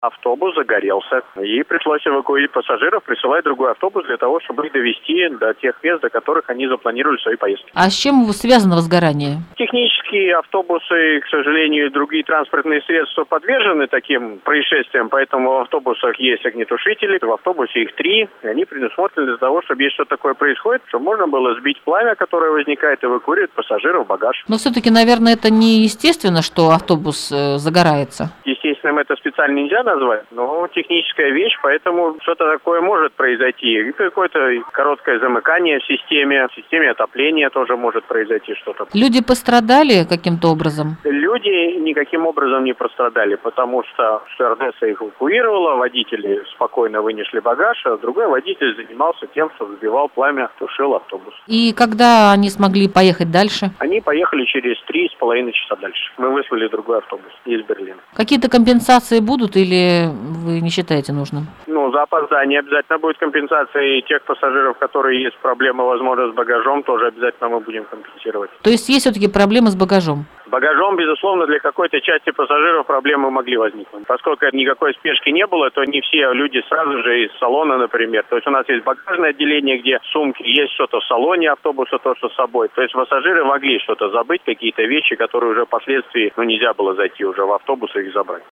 Автобус загорелся, и пришлось эвакуировать пассажиров, присылать другой автобус для того, чтобы их довести до тех мест, до которых они запланировали свои поездки. А с чем связано возгорание? Технические автобусы, к сожалению, и другие транспортные средства подвержены таким происшествиям, поэтому в автобусах есть огнетушители, в автобусе их 3, и они предусмотрены для того, чтобы если что-то такое происходит, чтобы можно было сбить пламя, которое возникает, и эвакуировать пассажиров, багаж. Но все-таки, наверное, это не естественно, что автобус загорается. Естественно, это специально нельзя назвать, но техническая вещь, поэтому что-то такое может произойти. И какое-то короткое замыкание в системе отопления тоже может произойти что-то. Люди пострадали каким-то образом? Люди никаким образом не пострадали, потому что стюардесса их эвакуировала, водители спокойно вынесли багаж, а другой водитель занимался тем, что взбивал пламя, тушил автобус. И когда они смогли поехать дальше? Они поехали через 3,5 часа дальше. Мы выслали другой автобус из Берлина. Какие-то компенсации будут или вы не считаете нужным? За опоздание обязательно будет компенсация, и тех пассажиров, которые есть проблемы, возможно, с багажом, тоже обязательно мы будем компенсировать. То есть все-таки проблемы с багажом? С багажом, безусловно, для какой-то части пассажиров проблемы могли возникнуть. Поскольку никакой спешки не было, то не все люди сразу же из салона, например. То есть у нас есть багажное отделение, где сумки, есть что-то в салоне автобуса, то, что с собой. То есть пассажиры могли что-то забыть, какие-то вещи, которые уже впоследствии нельзя было зайти уже в автобус и их забрать.